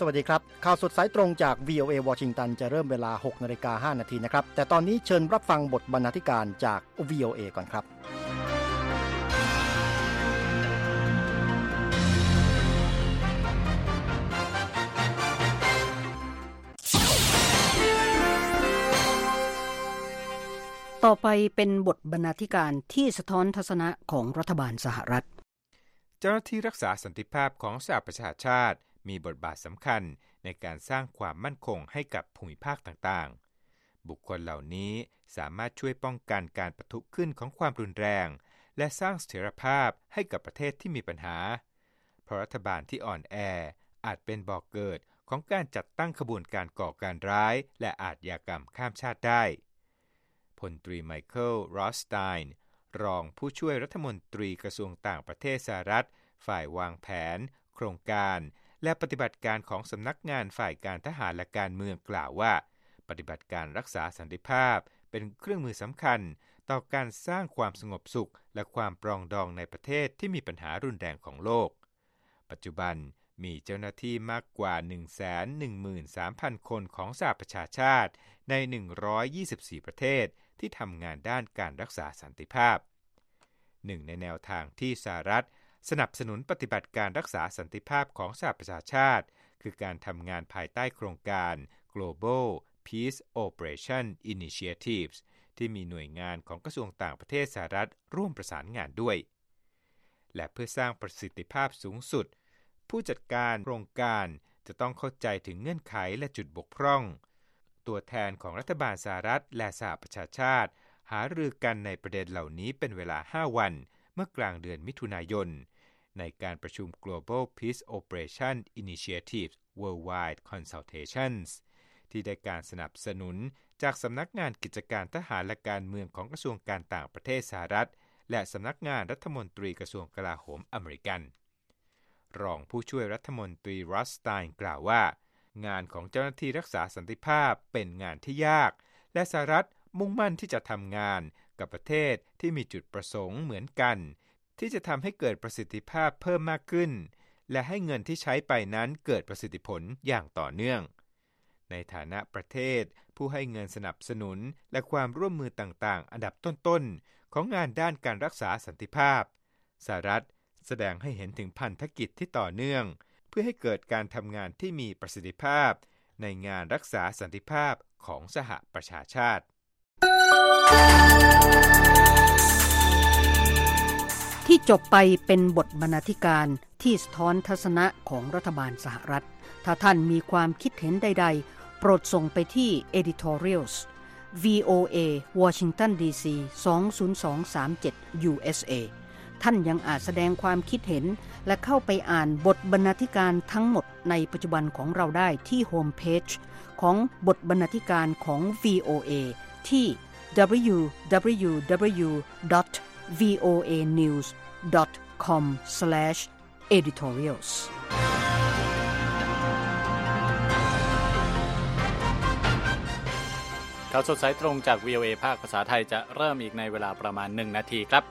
วัสดีครับข่าวสดสายตรงจาก VOA วอชิงตันจะเริ่มเวลา 6:05 น.นะครับแต่ตอนนี้เชิญรับฟังบทบรรณาธิการจาก VOA ก่อนครับต่อไปเป็นบทบรรณาธิการที่สะท้อนทัศนะของรัฐบาลสหรัฐเจ้าหน้าที่รักษาสันติภาพของสหประชาชาติมีบทบาทสำคัญในการสร้างความมั่นคงให้กับภูมิภาคต่างๆบุคคลเหล่านี้สามารถช่วยป้องกันการปะทุขึ้นของความรุนแรงและสร้างเสถียรภาพให้กับประเทศที่มีปัญหาเพราะรัฐบาลที่อ่อนแออาจเป็นบ่อกเกิดของการจัดตั้งขบวนการก่อการร้ายและอาชญากรรมข้ามชาติได้พลตรีไมเคิล รอสไตน์รองผู้ช่วยรัฐมนตรีกระทรวงต่างประเทศสหรัฐฝ่ายวางแผนโครงการและปฏิบัติการของสำนักงานฝ่ายการทหารและการเมืองกล่าวว่าปฏิบัติการรักษาสันติภาพเป็นเครื่องมือสำคัญต่อการสร้างความสงบสุขและความปรองดองในประเทศที่มีปัญหารุนแรงของโลกปัจจุบันมีเจ้าหน้าที่มากกว่า 113,000 คนของสหประชาชาติใน124ประเทศที่ทำงานด้านการรักษาสันติภาพหนึ่งในแนวทางที่สหรัฐสนับสนุนปฏิบัติการรักษาสันติภาพของสหประชาชาติคือการทำงานภายใต้โครงการ Global Peace Operation Initiatives ที่มีหน่วยงานของกระทรวงต่างประเทศสหรัฐร่วมประสานงานด้วยและเพื่อสร้างประสิทธิภาพสูงสุดผู้จัดการโครงการจะต้องเข้าใจถึงเงื่อนไขและจุดบกพร่องตัวแทนของรัฐบาลสหรัฐและสหประชาชาติหารือกันในประเด็นเหล่านี้เป็นเวลา5วันเมื่อกลางเดือนมิถุนายนในการประชุม Global Peace Operation Initiatives Worldwide Consultations ที่ได้การสนับสนุนจากสำนักงานกิจการทหารและการเมืองของกระทรวงการต่างประเทศสหรัฐและสำนักงานรัฐมนตรีกระทรวงกลาโหมอเมริกันรองผู้ช่วยรัฐมนตรีรอสไตน์กล่าวว่างานของเจ้าหน้าที่รักษาสันติภาพเป็นงานที่ยากและสหรัฐมุ่งมั่นที่จะทำงานกับประเทศที่มีจุดประสงค์เหมือนกันที่จะทำให้เกิดประสิทธิภาพเพิ่มมากขึ้นและให้เงินที่ใช้ไปนั้นเกิดประสิทธิผลอย่างต่อเนื่องในฐานะประเทศผู้ให้เงินสนับสนุนและความร่วมมือต่างๆอันดับต้นๆของงานด้านการรักษาสันติภาพสหรัฐแสดงให้เห็นถึงพันธกิจที่ต่อเนื่องเพื่อให้เกิดการทำงานที่มีประสิทธิภาพในงานรักษาสันติภาพของสหประชาชาติที่จบไปเป็นบทบรรณาธิการที่สะท้อนทัศนะของรัฐบาลสหรัฐถ้าท่านมีความคิดเห็นใดๆโปรดส่งไปที่ editorials VOA Washington DC 20237 USA ท่านยังอาจแสดงความคิดเห็นและเข้าไปอ่านบทบรรณาธิการทั้งหมดในปัจจุบันของเราได้ที่โฮมเพจของบทบรรณาธิการของ VOA ที่ www.voanews.com/editorials ข่าวสดสายตรงจาก VOA ภาคภาษาไทยจะเริ่มอีกในเวลาประมาณ1นาทีครับ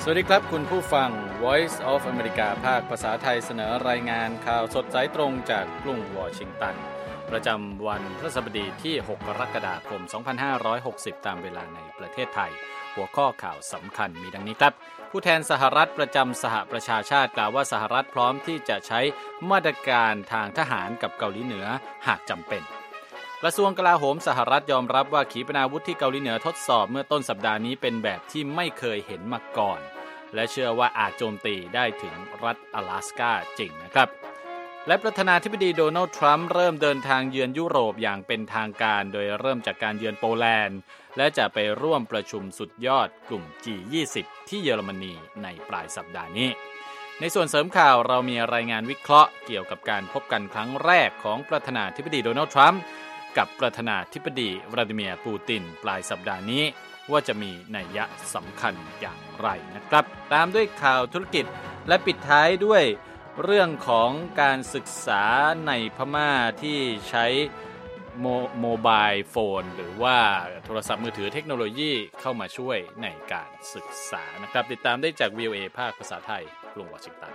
สวัสดีครับคุณผู้ฟัง Voice of America ภาคภาษาไทยเสนอรายงานข่าวสดสายตรงจากกรุงวอชิงตันประจำวันพฤหัสบดีที่ 6 กรกฎาคม 2560 ตามเวลาในประเทศไทยหัวข้อข่าวสำคัญมีดังนี้ครับผู้แทนสหรัฐประจำสหประชาชาติกล่าวว่าสหรัฐพร้อมที่จะใช้มาตรการทางทหารกับเกาหลีเหนือหากจำเป็นกระทรวงกลาโหมสหรัฐยอมรับว่าขีปนาวุธที่เกาหลีเหนือทดสอบเมื่อต้นสัปดาห์นี้เป็นแบบที่ไม่เคยเห็นมาก่อนและเชื่อว่าอาจโจมตีได้ถึงรัฐ阿拉斯ก้าจริงนะครับและประธานาธิบดีโดนัลด์ทรัมป์เริ่มเดินทางเยือนยุโรปอย่างเป็นทางการโดยเริ่มจากการเยือนโปแลนด์และจะไปร่วมประชุมสุดยอดกลุ่ม G20 ที่เยอรมนีในปลายสัปดาห์นี้ในส่วนเสริมข่าวเรามีรายงานวิเคราะห์เกี่ยวกับการพบกันครั้งแรกของประธานาธิบดีโดนัลด์ทรัมป์กับประธานาธิบดีวลาดิเมียร์ปูตินปลายสัปดาห์นี้ว่าจะมีนัยยะสำคัญอย่างไรนะครับตามด้วยข่าวธุรกิจและปิดท้ายด้วยเรื่องของการศึกษาในพม่าที่ใช้โมบายโฟนหรือว่าโทรศัพท์มือถือเทคโนโลยีเข้ามาช่วยในการศึกษานะครับติดตามได้จาก VOA ภาคภาษาไทยกรุงวอชิงตัน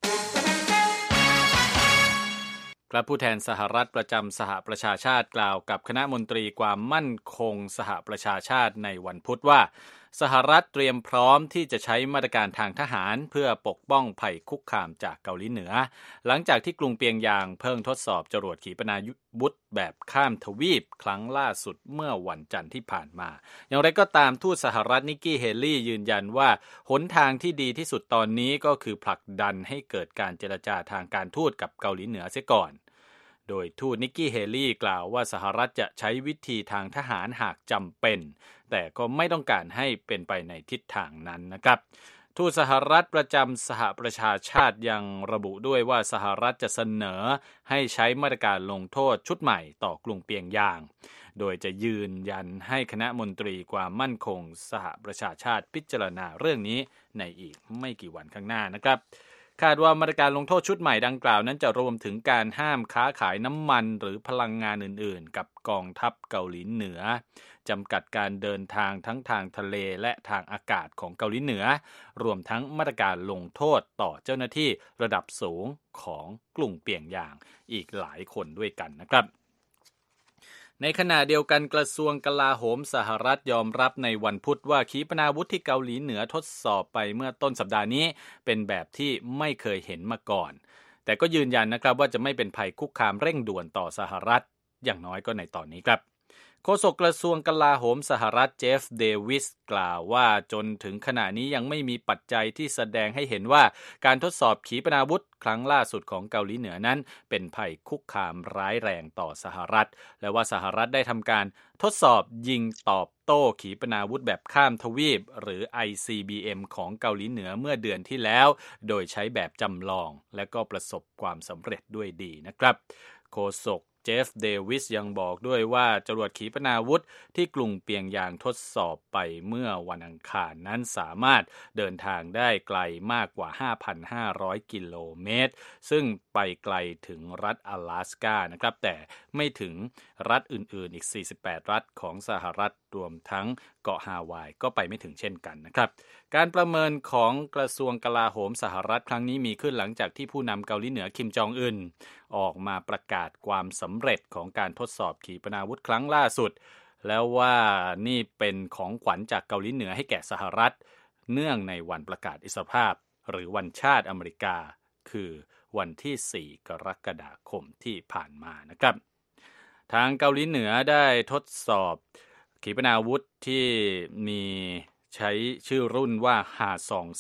ครับผู้แทนสหรัฐประจำสหประชาชาติกล่าวกับคณะมนตรีความมั่นคงสหประชาชาติในวันพุธว่าสหรัฐเตรียมพร้อมที่จะใช้มาตรการทางทหารเพื่อปกป้องภัยคุกคามจากเกาหลีเหนือหลังจากที่กรุงเปียงยางเพิ่งทดสอบจรวดขีปนาวุธแบบข้ามทวีปครั้งล่าสุดเมื่อวันจันทร์ที่ผ่านมาอย่างไรก็ตามทูตสหรัฐนิกกี้เฮลี่ยืนยันว่าหนทางที่ดีที่สุดตอนนี้ก็คือผลักดันให้เกิดการเจรจาทางการทูตกับเกาหลีเหนือเสียก่อนโดยทูตนิกกี้เฮลี่กล่าวว่าสหรัฐจะใช้วิธีทางทหารหากจำเป็นแต่ก็ไม่ต้องการให้เป็นไปในทิศทางนั้นนะครับทูตสหรัฐประจำสหประชาชาติยังระบุด้วยว่าสหรัฐจะเสนอให้ใช้มาตรการลงโทษชุดใหม่ต่อกรุงเปียงยางโดยจะยืนยันให้คณะมนตรีความมั่นคงสหประชาชาติพิจารณาเรื่องนี้ในอีกไม่กี่วันข้างหน้านะครับคาดว่ามาตรการลงโทษชุดใหม่ดังกล่าวนั้นจะรวมถึงการห้ามค้าขายน้ำมันหรือพลังงานอื่นๆกับกองทัพเกาหลีเหนือจำกัดการเดินทางทั้งทางทะเลและทางอากาศของเกาหลีเหนือรวมทั้งมาตรการลงโทษต่อเจ้าหน้าที่ระดับสูงของกรุงเปียงยางอีกหลายคนด้วยกันนะครับในขณะเดียวกันกระทรวงกลาโหมสหรัฐยอมรับในวันพุธว่าขีปนาวุธที่เกาหลีเหนือทดสอบไปเมื่อต้นสัปดาห์นี้เป็นแบบที่ไม่เคยเห็นมาก่อนแต่ก็ยืนยันนะครับว่าจะไม่เป็นภัยคุกคามเร่งด่วนต่อสหรัฐอย่างน้อยก็ในตอนนี้ครับโฆษกกระทรวงกลาโหมสหรัฐเจฟเดวิสกล่าวว่าจนถึงขณะนี้ยังไม่มีปัจจัยที่แสดงให้เห็นว่าการทดสอบขีปนาวุธครั้งล่าสุดของเกาหลีเหนือนั้นเป็นภัยคุกคามร้ายแรงต่อสหรัฐและว่าสหรัฐได้ทำการทดสอบยิงตอบโต้ขีปนาวุธแบบข้ามทวีปหรือ ICBM ของเกาหลีเหนือเมื่อเดือนที่แล้วโดยใช้แบบจำลองและก็ประสบความสำเร็จด้วยดีนะครับโฆษกเจฟเดวิสยังบอกด้วยว่าจรวดขีปนาวุธที่กรุงเปียงยางทดสอบไปเมื่อวันอังคารนั้นสามารถเดินทางได้ไกลมากกว่า 5,500 กิโลเมตรซึ่งไปไกลถึงรัฐ阿拉斯ก้านะครับแต่ไม่ถึงรัฐอื่นๆอีก48รัฐของสหรัฐรวมทั้งเกาะฮาวายก็ไปไม่ถึงเช่นกันนะครับการประเมินของกระทรวงกลาโหมสหรัฐครั้งนี้มีขึ้นหลังจากที่ผู้นำเกาหลีเหนือคิมจองอึนออกมาประกาศความสำเร็จของการทดสอบขีปนาวุธครั้งล่าสุดแล้วว่านี่เป็นของขวัญจากเกาหลีเหนือให้แก่สหรัฐเนื่องในวันประกาศอิสรภาพหรือวันชาติอเมริกาคือวันที่4กรกฎาคมที่ผ่านมานะครับทางเกาหลีเหนือได้ทดสอบขีปนาวุธที่มีใช้ชื่อรุ่นว่าฮาซอง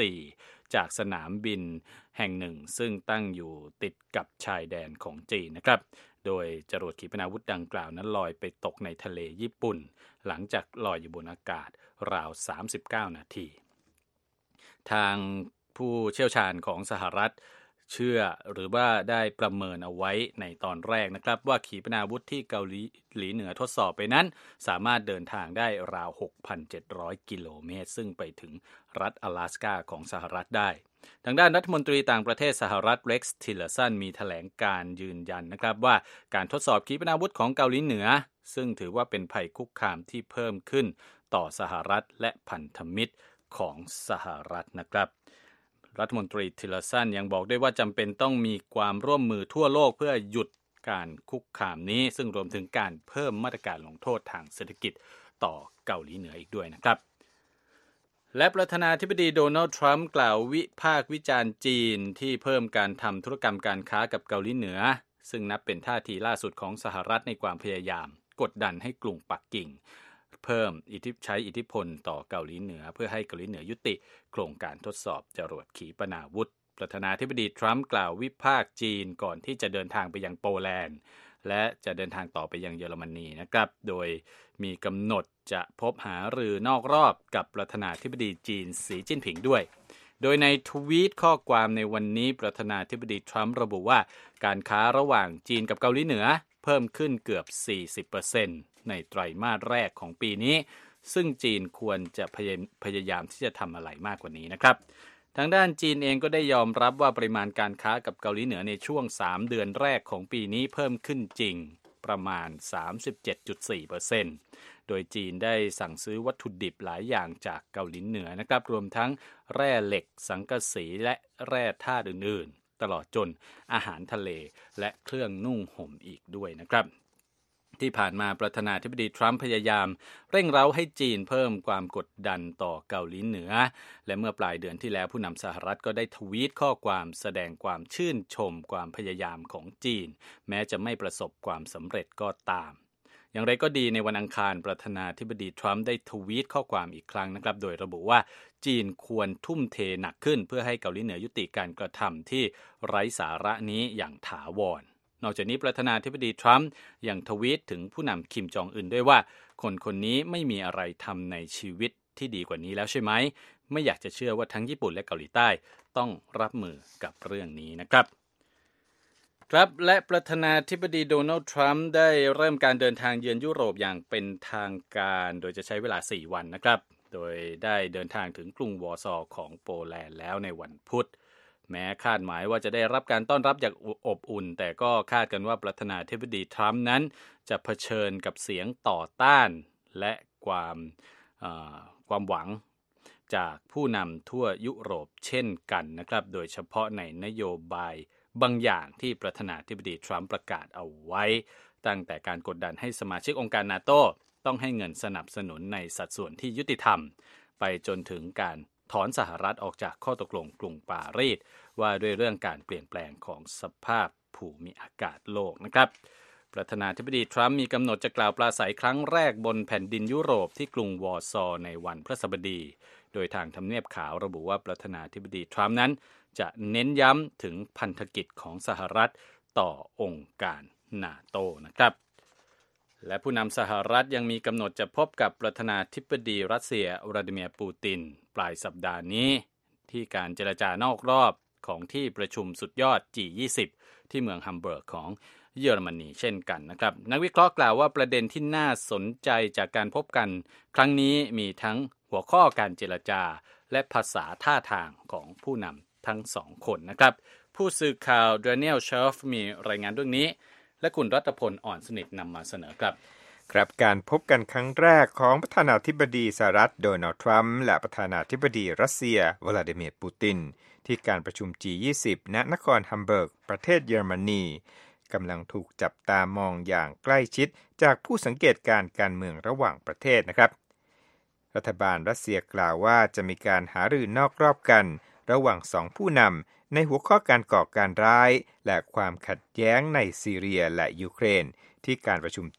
14จากสนามบินแห่งหนึ่งซึ่งตั้งอยู่ติดกับชายแดนของจีนนะครับโดยจรวดขีปนาวุธดังกล่าวนั้นลอยไปตกในทะเลญี่ปุ่นหลังจากลอยอยู่บนอากาศราว39นาทีทางผู้เชี่ยวชาญของสหรัฐเชื่อหรือว่าได้ประเมินเอาไว้ในตอนแรกนะครับว่าขีปนาวุธที่เกาหลีเหนือทดสอบไปนั้นสามารถเดินทางได้ราว 6,700 กิโลเมตรซึ่งไปถึงรัฐ阿拉斯ก้าของสหรัฐได้ทางด้านรัฐมนตรีต่างประเทศสหรัฐเร็กซ์ทิลเลอร์สันมีแถลงการยืนยันนะครับว่าการทดสอบขีปนาวุธของเกาหลีเหนือซึ่งถือว่าเป็นภัยคุกคามที่เพิ่มขึ้นต่อสหรัฐและพันธมิตรของสหรัฐนะครับรัฐมนตรีทิลเลอร์สันยังบอกด้วยว่าจำเป็นต้องมีความร่วมมือทั่วโลกเพื่อหยุดการคุกคามนี้ซึ่งรวมถึงการเพิ่มมาตรการลงโทษทางเศรษฐกิจต่อเกาหลีเหนืออีกด้วยนะครับและประธานาธิบดีโดนัลด์ทรัมป์กล่าววิพากษ์วิจารณ์จีนที่เพิ่มการทำธุรกรรมการค้ากับเกาหลีเหนือซึ่งนับเป็นท่าทีล่าสุดของสหรัฐในความพยายามกดดันให้กรุงปักกิ่งเพิ่มใช้อิทธิพลต่อเกาหลีเหนือเพื่อให้เกาหลีเหนือยุติโครงการทดสอบจรวดขีปนาวุธประธานาธิบดีทรัมป์กล่าววิพากษ์จีนก่อนที่จะเดินทางไปยังโปแลนด์และจะเดินทางต่อไปยังเยอรมนีนะครับโดยมีกำหนดจะพบหารือนอกรอบกับประธานาธิบดีจีนสีจิ้นผิงด้วยโดยในทวีตข้อความในวันนี้ประธานาธิบดีทรัมป์ระบุว่าการค้าระหว่างจีนกับเกาหลีเหนือเพิ่มขึ้นเกือบ 40% ในไตรมาสแรกของปีนี้ซึ่งจีนควรจะพยายามที่จะทำอะไรมากกว่านี้นะครับทางด้านจีนเองก็ได้ยอมรับว่าปริมาณการค้ากับเกาหลีเหนือในช่วง3เดือนแรกของปีนี้เพิ่มขึ้นจริงประมาณ 37.4%โดยจีนได้สั่งซื้อวัตถุดิบหลายอย่างจากเกาหลีเหนือนะครับรวมทั้งแร่เหล็กสังกะสีและแร่ธาตุอื่นๆตลอดจนอาหารทะเลและเครื่องนุ่งห่มอีกด้วยนะครับที่ผ่านมาประธานาธิบดีทรัมป์พยายามเร่งเร้าให้จีนเพิ่มความกดดันต่อเกาหลีเหนือและเมื่อปลายเดือนที่แล้วผู้นำสหรัฐก็ได้ทวีตข้อความแสดงความชื่นชมความพยายามของจีนแม้จะไม่ประสบความสำเร็จก็ตามอย่างไรก็ดีในวันอังคารประธานาธิบดีทรัมป์ได้ทวีตข้อความอีกครั้งนะครับโดยระบุว่าจีนควรทุ่มเทหนักขึ้นเพื่อให้เกาหลีเหนือยุติการกระทำที่ไร้สาระนี้อย่างถาวรนอกจากนี้ประธานาธิบดีทรัมป์ยังทวีตถึงผู้นำคิมจองอึนด้วยว่าคนนี้ไม่มีอะไรทำในชีวิตที่ดีกว่านี้แล้วใช่ไหมไม่อยากจะเชื่อว่าทั้งญี่ปุ่นและเกาหลีใต้ต้องรับมือกับเรื่องนี้นะครับครับและประธานาธิบดีโดนัลด์ทรัมป์ได้เริ่มการเดินทางเยือนยุโรปอย่างเป็นทางการโดยจะใช้เวลา4วันนะครับโดยได้เดินทางถึงกรุงวอร์ซอของโปแลนด์แล้วในวันพุธแม้คาดหมายว่าจะได้รับการต้อนรับอย่างอบอุ่นแต่ก็คาดกันว่าประธานาธิบดีทรัมป์นั้นจะเผชิญกับเสียงต่อต้านและความหวังจากผู้นำทั่วยุโรปเช่นกันนะครับโดยเฉพาะในนโยบายบางอย่างที่ประธานาธิบดีทรัมป์ประกาศเอาไว้ตั้งแต่การกดดันให้สมาชิกองค์การนาโต้ต้องให้เงินสนับสนุนในสัดส่วนที่ยุติธรรมไปจนถึงการถอนสหรัฐออกจากข้อตกลงกรุงปารีสว่าด้วยเรื่องการเปลี่ยนแปลงของสภาพภูมิอากาศโลกนะครับประธานาธิบดีทรัมป์มีกำหนดจะกล่าวปราศัยครั้งแรกบนแผ่นดินยุโรปที่กรุงวอร์ซอในวันพฤหัสบดีโดยทางทำเนียบขาวระบุว่าประธานาธิบดีทรัมป์นั้นจะเน้นย้ำถึงพันธกิจของสหรัฐต่อองค์การนาโต้นะครับและผู้นำสหรัฐยังมีกำหนดจะพบกับประธานาธิบดีรัสเซียวลาดิเมียร์ปูตินปลายสัปดาห์นี้ที่การเจรจานอกรอบของที่ประชุมสุดยอด G20 ที่เมืองฮัมเบิร์กของเยอรมนีเช่นกันนะครับนักวิเคราะห์กล่าวว่าประเด็นที่น่าสนใจจากการพบกันครั้งนี้มีทั้งหัวข้อการเจรจาและภาษาท่าทางของผู้นำทั้งสองคนนะครับผู้สื่อข่าวดานิเอล เชฟมีรายงานเรื่องนี้และคุณรัตพลอ่อนสนิทนำมาเสนอครับครับการพบกันครั้งแรกของประธานาธิบดีสหรัฐโดนัลด์ทรัมป์และประธานาธิบดีรัสเซียวลาดิเมียร์ปูตินที่การประชุม G20 ณนครฮัมเบิร์กประเทศเยอรมนีกำลังถูกจับตามองอย่างใกล้ชิดจากผู้สังเกตการเมืองระหว่างประเทศนะครับรัฐบาลรัสเซียกล่าวว่าจะมีการหารือนอกรอบกันระหว่างสองผู้นำในหัวข้อการก่อการร้ายและความขัดแย้งในซีเรียและยูเครนที่การประชุม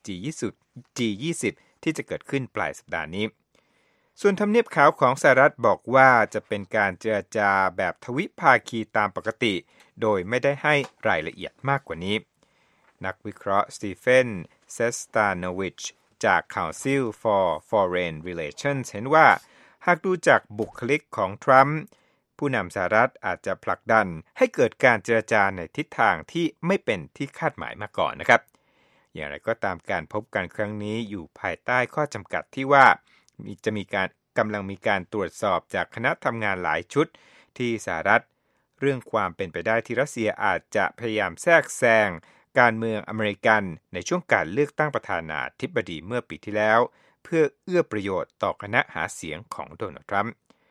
G20 ที่จะเกิดขึ้นปลายสัปดาห์นี้ส่วนทำเนียบขาวของสหรัฐบอกว่าจะเป็นการเจรจาแบบทวิภาคีตามปกติโดยไม่ได้ให้รายละเอียดมากกว่านี้นักวิเคราะห์สตีเฟน เซสตาโนวิชจาก Council for Foreign Relations เห็นว่าหากดูจากบุคลิกของทรัมป์ผู้นำสหรัฐอาจจะผลักดันให้เกิดการเจรจาในทิศทางที่ไม่เป็นที่คาดหมายมาก่อนนะครับอย่างไรก็ตามการพบกันครั้งนี้อยู่ภายใต้ข้อจำกัดที่ว่ากำลังมีการตรวจสอบจากคณะทำงานหลายชุดที่สหรัฐเรื่องความเป็นไปได้ที่รัสเซียอาจจะพยายามแทรกแซงการเมืองอเมริกันในช่วงการเลือกตั้งประธานาธิบดีเมื่อปีที่แล้วเพื่อเอื้อประโยชน์ต่อคณะหาเสียงของโดนัลด์ทรัมป์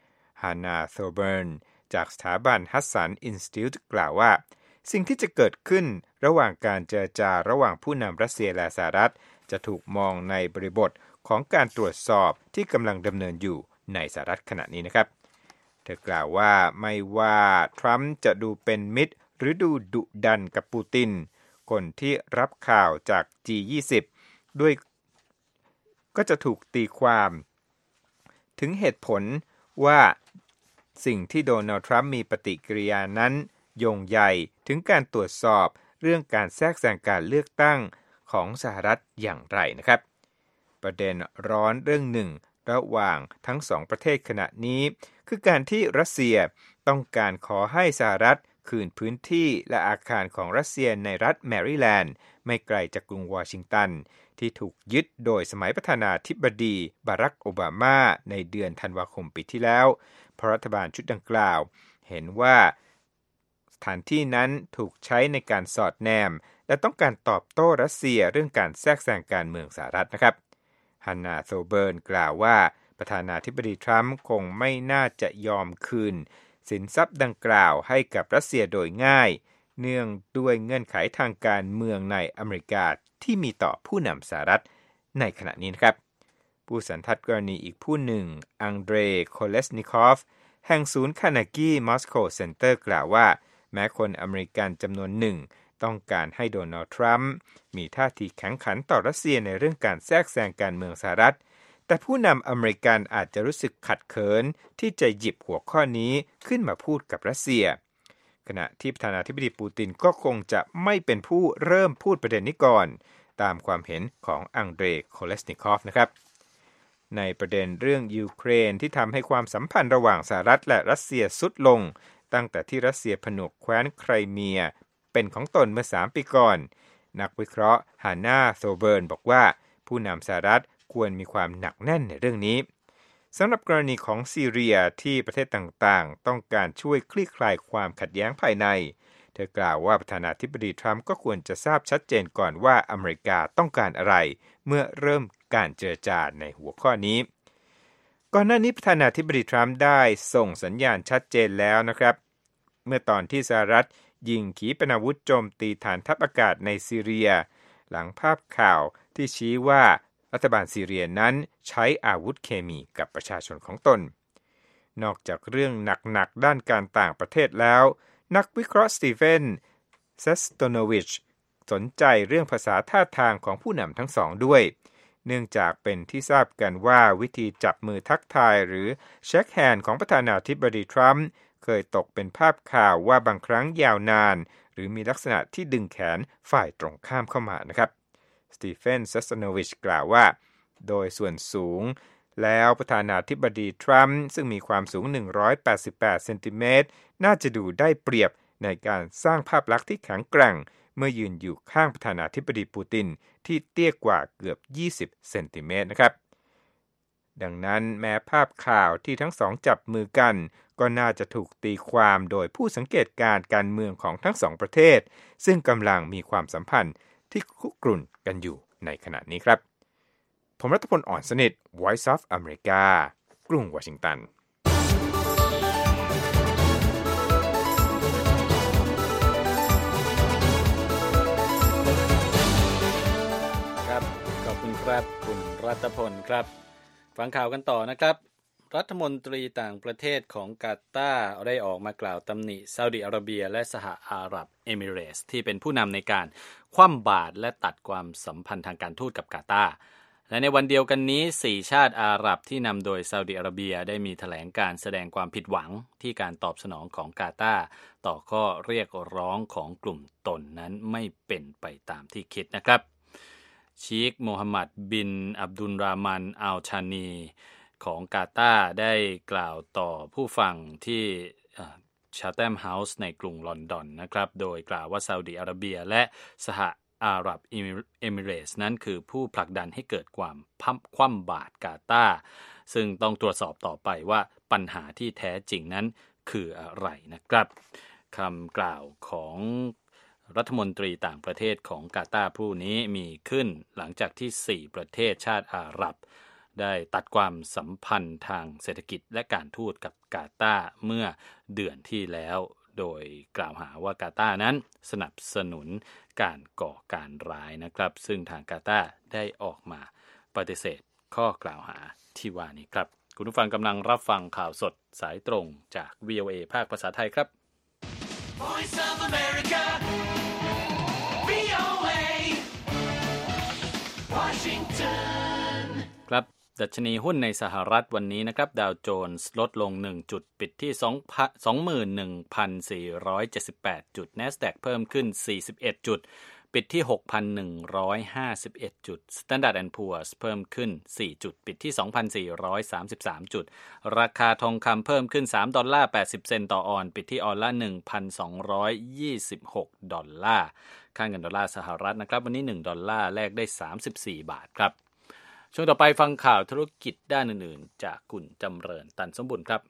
ฮานาโธเบิร์นจากสถาบันฮัสสันอินสติทิวต์กล่าวว่าสิ่งที่จะเกิดขึ้นระหว่างการเจรจาระหว่างผู้นำรัสเซียและสหรัฐจะถูกมองในบริบทของการตรวจสอบที่กำลังดำเนินอยู่ในสหรัฐขณะนี้นะครับเธอกล่าวว่าไม่ว่าทรัมป์จะดูเป็นมิตรหรือดูดุดันกับปูตินคนที่รับข่าวจาก G20 ด้วยก็จะถูกตีความถึงเหตุผลว่าสิ่งที่โดนัลด์ทรัมป์มีปฏิกิริยานั้นโยงใหญ่ถึงการตรวจสอบเรื่องการแทรกแซงการเลือกตั้งของสหรัฐอย่างไรนะครับประเด็นร้อนเรื่องหนึ่งระหว่างทั้งสองประเทศขณะนี้คือการที่รัสเซียต้องการขอให้สหรัฐคืนพื้นที่และอาคารของรัสเซียในรัฐแมริแลนด์ไม่ไกลจากกรุงวอชิงตันที่ถูกยึดโดยสมัยประธานาธิบดีบารักโอบามาในเดือนธันวาคมปีที่แล้วเพราะรัฐบาลชุดดังกล่าวเห็นว่าสถานที่นั้นถูกใช้ในการสอดแนมและต้องการตอบโต้รัสเซียเรื่องการแทรกแซงการเมืองสหรัฐนะครับฮานาโธเบิร์นกล่าวว่าประธานาธิบดีทรัมป์คงไม่น่าจะยอมคืนสินทรัพย์ดังกล่าวให้กับรัสเซียโดยง่ายเนื่องด้วยเงื่อนไขทางการเมืองในอเมริกาที่มีต่อผู้นำสหรัฐในขณะนี้นะครับผู้สันทัดกรณีอีกผู้หนึ่งอังเดรโคเลสนิคอฟแห่งศูนย์คาร์เนกีมอสโกเซ็นเตอร์กล่าวว่าแม้คนอเมริกันจำนวนหนึ่งต้องการให้โดนัลด์ทรัมป์มีท่าทีแข็งขันต่อรัสเซียในเรื่องการแทรกแซงการเมืองสหรัฐแต่ผู้นำอเมริกันอาจจะรู้สึกขัดเขินที่จะหยิบหัวข้อนี้ขึ้นมาพูดกับรัสเซียขณะที่ประธานาธิบดีปูตินก็คงจะไม่เป็นผู้เริ่มพูดประเด็นนี้ก่อนตามความเห็นของอังเดรโคเลสนิคอฟนะครับในประเด็นเรื่องยูเครนที่ทำให้ความสัมพันธ์ระหว่างสหรัฐและรัสเซียทรุดลงตั้งแต่ที่รัสเซียผนวกแคว้นไครเมียเป็นของตนเมื่อ3 ปีก่อนนักวิเคราะห์ฮานาโธเบิร์นบอกว่าผู้นำสหรัฐควรมีความหนักแน่นในเรื่องนี้สำหรับกรณีของซีเรียที่ประเทศต่างๆต้องการช่วยคลี่คลายความขัดแย้งภายในเธอกล่าวว่าประธานาธิบดีทรัมป์ก็ควรจะทราบชัดเจนก่อนว่าอเมริกาต้องการอะไรเมื่อเริ่มการเจรจาในหัวข้อนี้ก่อนหน้านี้ประธานาธิบดีทรัมป์ได้ส่งสัญญาณชัดเจนแล้วนะครับเมื่อตอนที่สหรัฐยิงขีปนาวุธโจมตีฐานทัพอากาศในซีเรียหลังภาพข่าวที่ชี้ว่ารัฐบาลซีเรียนั้นใช้อาวุธเคมีกับประชาชนของตนนอกจากเรื่องหนักๆด้านการต่างประเทศแล้วนักวิเคราะห์สตีเฟนเซสโตโนวิชสนใจเรื่องภาษาท่าทางของผู้นำทั้งสองด้วยเนื่องจากเป็นที่ทราบกันว่าวิธีจับมือทักทายหรือเช็คแฮนด์ของประธานาธิบดีทรัมป์เคยตกเป็นภาพข่าวว่าบางครั้งยาวนานหรือมีลักษณะที่ดึงแขนฝ่ายตรงข้ามเข้ามานะครับสตีเฟนเซสโนวิชกล่าวว่าโดยส่วนสูงแล้วประธานาธิบดีทรัมป์ซึ่งมีความสูง188เซนติเมตรน่าจะดูได้เปรียบในการสร้างภาพลักษณ์ที่แข็งแกร่งเมื่อยืนอยู่ข้างประธานาธิบดีปูตินที่เตี้ยกว่าเกือบ20เซนติเมตรนะครับดังนั้นแม้ภาพข่าวที่ทั้งสองจับมือกันก็น่าจะถูกตีความโดยผู้สังเกตการเมืองของทั้งสองประเทศซึ่งกำลังมีความสัมพันธ์ที่คุกรุ่นกันอยู่ในขณะนี้ครับผมรัตพล อ่อนสนิท Voice of America กรุงวอชิงตันครับขอบคุณครับคุณรัตพลครับฟังข่าวกันต่อนะครับรัฐมนตรีต่างประเทศของกาตาร์ได้ออกมากล่าวตำหนิซาอุดิอาระเบียและสหอาหรับเอมิเรตส์ที่เป็นผู้นำในการคว่ำบาตรและตัดความสัมพันธ์ทางการทูตกับกาตาร์และในวันเดียวกันนี้4ชาติอาหรับที่นำโดยซาอุดิอาระเบียได้มีแถลงการแสดงความผิดหวังที่การตอบสนองของกาตาร์ต่อข้อเรียกร้องของกลุ่มตนนั้นไม่เป็นไปตามที่คิดนะครับชีคโมฮัมหมัดบินอับดุลรามันอัลชานีของกาตาร์ได้กล่าวต่อผู้ฟังที่ชาแตมเฮาส์ในกรุงลอนดอนนะครับโดยกล่าวว่าซาอุดิอาระเบียและสหอาหรับเอมิเรตส์นั้นคือผู้ผลักดันให้เกิดความคว่ำบาตรกาตาร์ซึ่งต้องตรวจสอบต่อไปว่าปัญหาที่แท้จริงนั้นคืออะไรนะครับคำกล่าวของรัฐมนตรีต่างประเทศของกาตาร์ผู้นี้มีขึ้นหลังจากที่4ประเทศชาติอาหรับได้ตัดความสัมพันธ์ทางเศรษฐกิจและการทูตกับกาตาร์เมื่อเดือนที่แล้วโดยกล่าวหาว่ากาตาร์นั้นสนับสนุนการก่อการร้ายนะครับซึ่งทางกาตาร์ได้ออกมาปฏิเสธข้อกล่าวหาที่ว่านี้ครับคุณผู้ฟังกำลังรับฟังข่าวสดสายตรงจาก VOA ภาคภาษาไทยครับ Voice of America VOA Washington ครับดัชนีหุ้นในสหรัฐวันนี้นะครับดาวโจนส์ลดลง1จุดปิดที่ 21,478 จุด NASDAQ เพิ่มขึ้น41จุดปิดที่ 6,151 จุด Standard & Poor's เพิ่มขึ้น4จุดปิดที่ 2,433 จุดราคาทองคำเพิ่มขึ้น$3.80 ต่อออนซ์ปิดที่ออนซ์ละ $1,226 ค่าเงินดอลลาร์สหรัฐนะครับวันนี้$1แลกได้34 บาทครับช่วงต่อไปฟังข่าวธุรกิจด้านอื่นๆจากคุณจำเริญตันสมบุญครับ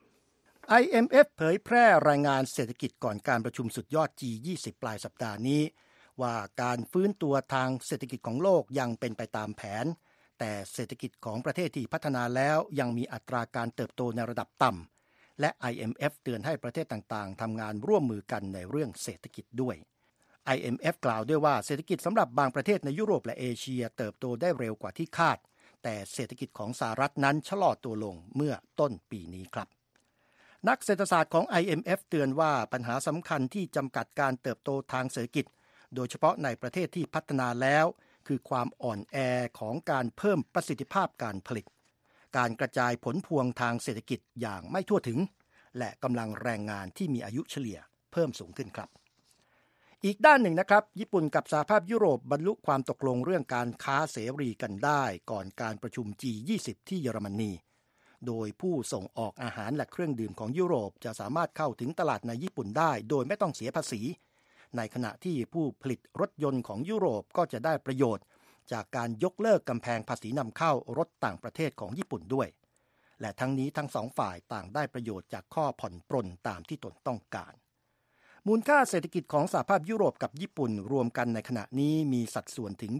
IMF เผยแพร่รายงานเศรษฐกิจก่อนการประชุมสุดยอด G20 ปลายสัปดาห์นี้ว่าการฟื้นตัวทางเศรษฐกิจของโลกยังเป็นไปตามแผนแต่เศรษฐกิจของประเทศที่พัฒนาแล้วยังมีอัตราการเติบโตในระดับต่ำและ IMF เตือนให้ประเทศต่างๆทำงานร่วมมือกันในเรื่องเศรษฐกิจด้วย IMF กล่าวด้วยว่าเศรษฐกิจสำหรับบางประเทศในยุโรปและเอเชียเติบโตได้เร็วกว่าที่คาดแต่เศรษฐกิจของสหรัฐนั้นชะลอตัวลงเมื่อต้นปีนี้ครับนักเศรษฐศาสตร์ของ IMF เตือนว่าปัญหาสำคัญที่จำกัดการเติบโตทางเศรษฐกิจโดยเฉพาะในประเทศที่พัฒนาแล้วคือความอ่อนแอของการเพิ่มประสิทธิภาพการผลิตการกระจายผลพวงทางเศรษฐกิจอย่างไม่ทั่วถึงและกำลังแรงงานที่มีอายุเฉลี่ยเพิ่มสูงขึ้นครับอีกด้านหนึ่งนะครับญี่ปุ่นกับสหภาพยุโรปบรรลุความตกลงเรื่องการค้าเสรีกันได้ก่อนการประชุม G20 ที่เยอรมนีโดยผู้ส่งออกอาหารและเครื่องดื่มของยุโรปจะสามารถเข้าถึงตลาดในญี่ปุ่นได้โดยไม่ต้องเสียภาษีในขณะที่ผู้ผลิตรถยนต์ของยุโรปก็จะได้ประโยชน์จากการยกเลิกกำแพงภาษีนำเข้ารถต่างประเทศของญี่ปุ่นด้วยและทั้งนี้ทั้งสองฝ่ายต่างได้ประโยชน์จากข้อผ่อนปรนตามที่ตนต้องการมูลค่าเศรษฐกิจของสหภาพยุโรปกับญี่ปุ่นรวมกันในขณะนี้มีสัดส่วนถึง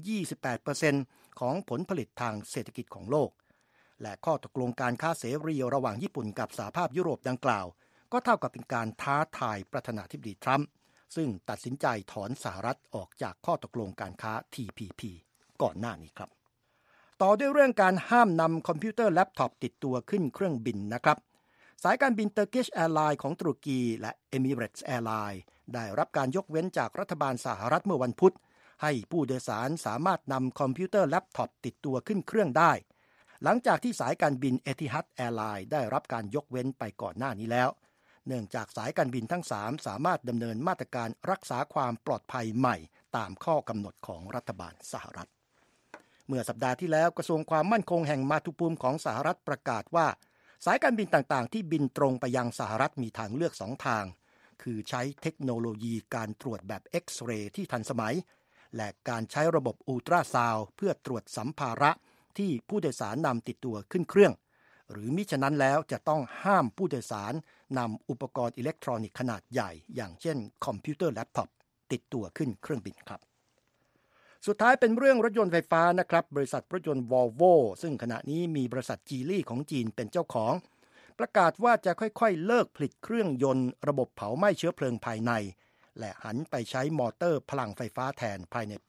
28% ของผลผลิตทางเศรษฐกิจของโลกและข้อตกลงการค้าเสรีระหว่างญี่ปุ่นกับสหภาพยุโรปดังกล่าวก็เท่ากับเป็นการท้าทายประธานาธิบดีทรัมป์ซึ่งตัดสินใจถอนสหรัฐออกจากข้อตกลงการค้า TPP ก่อนหน้านี้ครับต่อด้วยเรื่องการห้ามนำคอมพิวเตอร์แล็ปท็อปติดตัวขึ้นเครื่องบินนะครับสายการบิน Turkish Airlines ของตุรกีและ Emirates Airlines ได้รับการยกเว้นจากรัฐบาลสหรัฐเมื่อวันพุธให้ผู้โดยสารสามารถนำคอมพิวเตอร์แล็ปท็อปติดตัวขึ้นเครื่องได้หลังจากที่สายการบิน Etihad Airlines ได้รับการยกเว้นไปก่อนหน้านี้แล้วเนื่องจากสายการบินทั้ง3สามารถดำเนินมาตรการรักษาความปลอดภัยใหม่ตามข้อกำหนดของรัฐบาลสหรัฐเมื่อสัปดาห์ที่แล้วกระทรวงความมั่นคงแห่งมาตุภูมิของสหรัฐประกาศว่าสายการบินต่างๆที่บินตรงไปยังสหรัฐมีทางเลือก2ทางคือใช้เทคโนโลยีการตรวจแบบเอ็กซเรย์ที่ทันสมัยและการใช้ระบบอัลตราซาวด์เพื่อตรวจสัมภาระที่ผู้โดยสารนำติดตัวขึ้นเครื่องหรือมิฉะนั้นแล้วจะต้องห้ามผู้โดยสารนำอุปกรณ์อิเล็กทรอนิกส์ขนาดใหญ่อย่างเช่นคอมพิวเตอร์แล็ปท็อปติดตัวขึ้นเครื่องบินครับสุดท้ายเป็นเรื่องรถยนต์ไฟฟ้านะครับบริษัทรถยนต์ Volvo ซึ่งขณะนี้มีบริษัท Geely ของจีนเป็นเจ้าของประกาศว่าจะค่อยๆเลิกผลิตเครื่องยนต์ระบบเผาไหม้เชื้อเพลิงภายในและหันไปใช้มอเตอร์พลังไฟฟ้าแทนภายในปี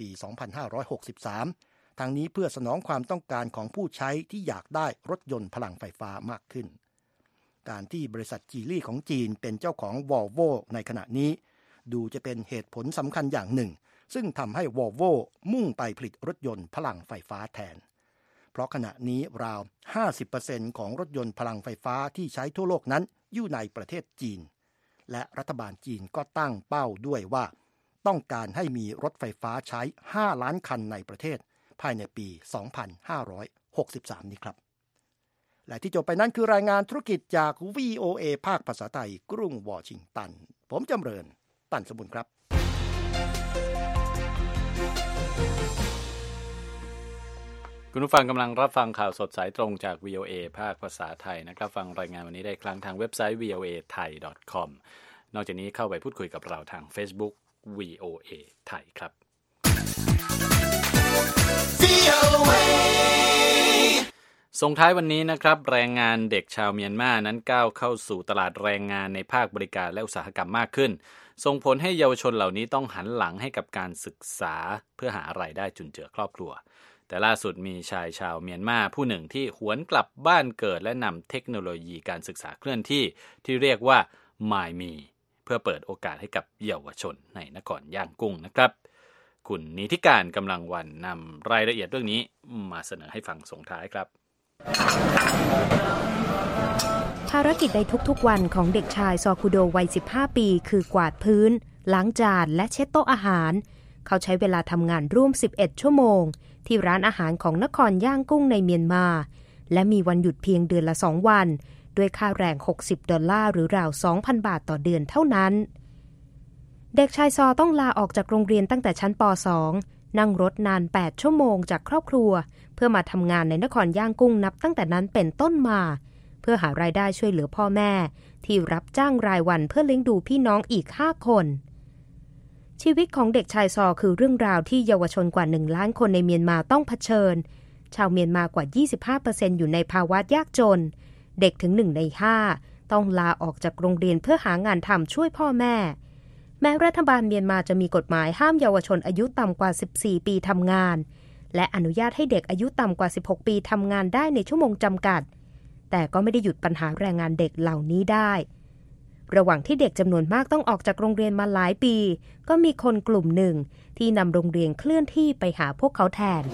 2563 ทั้งนี้เพื่อสนองความต้องการของผู้ใช้ที่อยากได้รถยนต์พลังไฟฟ้ามากขึ้นการที่บริษัท Geely ของจีนเป็นเจ้าของ Volvo ในขณะนี้ดูจะเป็นเหตุผลสำคัญอย่างหนึ่งซึ่งทำให้ Volvo มุ่งไปผลิตรถยนต์พลังไฟฟ้าแทนเพราะขณะนี้ราว 50% ของรถยนต์พลังไฟฟ้าที่ใช้ทั่วโลกนั้นอยู่ในประเทศจีนและรัฐบาลจีนก็ตั้งเป้าด้วยว่าต้องการให้มีรถไฟฟ้าใช้5ล้านคันในประเทศภายในปี 2563 นี้ครับและที่จบไปนั้นคือรายงานธุรกิจจาก VOA ภาคภาษาไทยกรุงวอชิงตันผมจำเริญตันสมบุญครับคุณผู้ฟังกำลังรับฟังข่าวสดสายตรงจาก VOA ภาคภาษาไทยนะครับฟังรายงานวันนี้ได้ครั้งทางเว็บไซต์ voathai.com นอกจากนี้เข้าไปพูดคุยกับเราทาง Facebook VOA ไทยครับส่งท้ายวันนี้นะครับแรงงานเด็กชาวเมียนมานั้นก้าวเข้าสู่ตลาดแรงงานในภาคบริการและอุตสาหกรรมมากขึ้นส่งผลให้เยาวชนเหล่านี้ต้องหันหลังให้กับการศึกษาเพื่อหารายได้จุนเจือครอบครัวแต่ล่าสุดมีชายชาวเมียนมาผู้หนึ่งที่หวนกลับบ้านเกิดและนำเทคโนโลยีการศึกษาเคลื่อนที่ที่เรียกว่า MyMe เพื่อเปิดโอกาสให้กับเยาวชนในนครย่างกุ้งนะครับคุณนิติการกำลังวันนำรายละเอียดเรื่องนี้มาเสนอให้ฟังส่งท้ายครับภารกิจในทุกๆวันของเด็กชายซอคุโดวัย15 ปีคือกวาดพื้นล้างจานและเช็ดโต๊ะอาหารเขาใช้เวลาทำงานร่วม11ชั่วโมงที่ร้านอาหารของนครย่างกุ้งในเมียนมาและมีวันหยุดเพียงเดือนละ2วันด้วยค่าแรง$60หรือราว 2,000 บาทต่อเดือนเท่านั้นเด็กชายซอต้องลาออกจากโรงเรียนตั้งแต่ชั้นป.2 นั่งรถนาน8ชั่วโมงจากครอบครัวเพื่อมาทำงานในนครย่างกุ้งนับตั้งแต่นั้นเป็นต้นมาเพื่อหารายได้ช่วยเหลือพ่อแม่ที่รับจ้างรายวันเพื่อเลี้ยงดูพี่น้องอีก5คนชีวิตของเด็กชายซอคือเรื่องราวที่เยาวชนกว่า1ล้านคนในเมียนมาต้องเผชิญชาวเมียนมากว่า 25% อยู่ในภาวะยากจนเด็กถึง1ใน5ต้องลาออกจากโรงเรียนเพื่อหางานทำช่วยพ่อแม่แม้รัฐบาลเมียนมาจะมีกฎหมายห้ามเยาวชนอายุต่ำกว่า14ปีทำงานและอนุญาตให้เด็กอายุต่ำกว่า16ปีทำงานได้ในชั่วโมงจำกัดแต่ก็ไม่ได้หยุดปัญหาแรงงานเด็กเหล่านี้ได้ระหว่างที่เด็กจำนวนมากต้องออกจากโรงเรียนมาหลายปีก็มีคนกลุ่มหนึ่งที่นำโรงเรียนเคลื่อนที่ไปหาพวกเขาแทน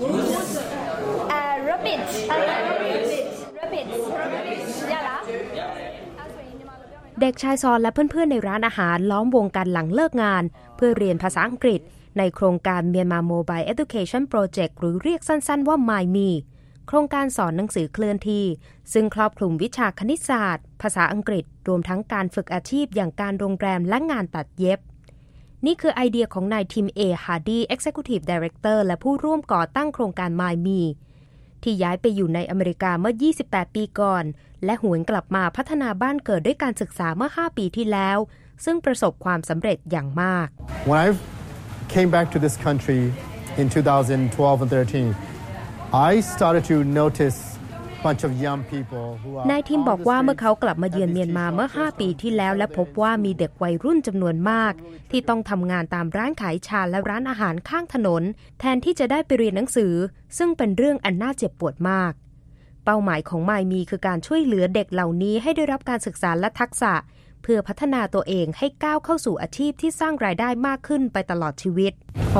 เด็กชายซอนและเพื่อนๆในร้านอาหารล้อมวงกันหลังเลิกงานเพื่อเรียนภาษาอังกฤษในโครงการ Myanmar Mobile Education Project หรือเรียกสั้นๆว่า MyMe โครงการสอนหนังสือเคลื่อนที่ซึ่งครอบคลุมวิชาคณิตศาสตร์ภาษาอังกฤษรวมทั้งการฝึกอาชีพอย่างการโรงแรมและงานตัดเย็บนี่คือไอเดียของนายทิม ฮาร์ดี Executive Director และผู้ร่วมก่อตั้งโครงการ MyMe ที่ย้ายไปอยู่ในอเมริกาเมื่อ28ปีก่อนและหวนกลับมาพัฒนาบ้านเกิดด้วยการศึกษาเมื่อ5ปีที่แล้วซึ่งประสบความสำเร็จอย่างมาก When I came back to this country in 2012 and 13, I started to notice a bunch of young people who are นายทิมบอกว่าเมื่อเขากลับมาเยือนเมียนมาเมื่อ5ปีที่แล้วและพบว่ามีเด็กวัยรุ่นจำนวนมากที่ต้องทำงานตามร้านขายชาและร้านอาหารข้างถนนแทนที่จะได้ไปเรียนหนังสือซึ่งเป็นเรื่องอันน่าเจ็บปวดมากเป้าหมายของ MyMe คือการช่วยเหลือเด็กเหล่านี้ให้ได้รับการศึกษาและทักษะเพื่อพัฒนาตัวเองให้ก้าวเข้าสู่อาชีพที่สร้างรายได้มากขึ้นไปตลอดชีวิต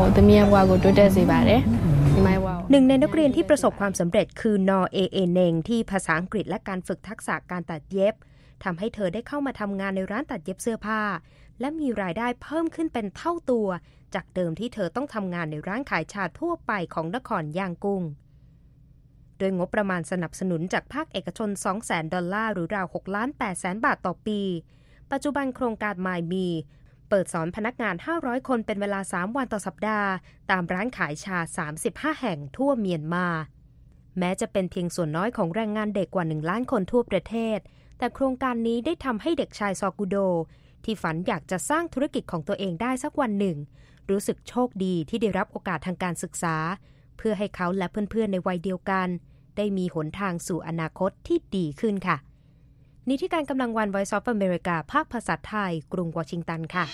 หนึ่งในนักเรียนที่ประสบความสำเร็จคือนอเอเนงที่ภาษาอังกฤษและการฝึกทักษะการตัดเย็บทำให้เธอได้เข้ามาทำงานในร้านตัดเย็บเสื้อผ้าและมีรายได้เพิ่มขึ้นเป็นเท่าตัวจากเดิมที่เธอต้องทำงานในร้านขายชาทั่วไปของนครย่างกุ้งโดยงบประมาณสนับสนุนจากภาคเอกชน$200,000หรือราว$6,800,000 บาทต่อปีปัจจุบันโครงการ MyMe เปิดสอนพนักงาน500คนเป็นเวลา3วันต่อสัปดาห์ตามร้านขายชา35แห่งทั่วเมียนมาแม้จะเป็นเพียงส่วนน้อยของแรงงานเด็กกว่า1ล้านคนทั่วประเทศแต่โครงการนี้ได้ทำให้เด็กชายซอกุโดที่ฝันอยากจะสร้างธุรกิจของตัวเองได้สักวันหนึ่งรู้สึกโชคดีที่ได้รับโอกาสทางการศึกษาเพื่อให้เขาและเพื่อนๆในวัยเดียวกันได้มีหนทางสู่อนาคตที่ดีขึ้นค่ะนิติการกำลังวัน Voice of America ภาคภาษาไทยกรุงวอชิงตันค่ะ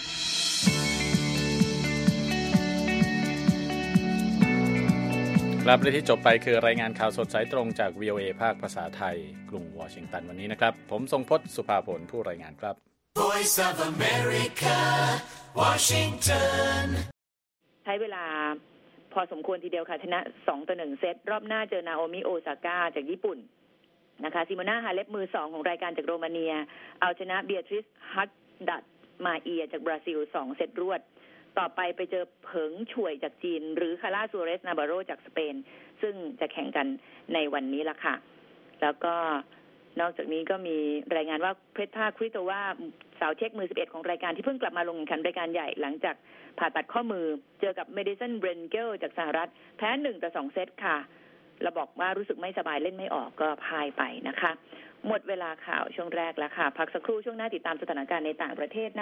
ครับและที่จบไปคือรายงานข่าวสดสายตรงจาก VOA ภาคภาษาไทยกรุงวอชิงตันวันนี้นะครับผมทรงพจน์สุภาผลผู้รายงานครับ Voice of America, Washington ใช้เวลาพอสมควรทีเดียวค่ะชนะ2-1เซตรอบหน้าเจอนาโอมิโอซาก้าจากญี่ปุ่นนะคะซิโมนาฮาเลปมือ2ของรายการจากโรมาเนียเอาชนะเบียทริสฮัตดัตมาเอียจากบราซิล2เซตรวดต่อไปเจอเผิงช่วยจากจีนหรือคาร่าซัวเรสนาบาโรจากสเปนซึ่งจะแข่งกันในวันนี้ละค่ะแล้วก็นอกจากนี้ก็มีรายงานว่าเพชรภาคคริโตว่าสาวเช็กมือ11ของรายการที่เพิ่งกลับมาลงแข่งขันรายการใหญ่หลังจากผ่าตัดข้อมือเจอกับเมดิสันเบรนเกลจากสหรัฐแพ้1-2เซตค่ะเราบอกว่ารู้สึกไม่สบายเล่นไม่ออกก็พ่ายไปนะคะหมดเวลาข่าวช่วงแรกแล้วค่ะพักสักครู่ช่วงหน้าติดตามสถานการณ์ในต่างประเทศ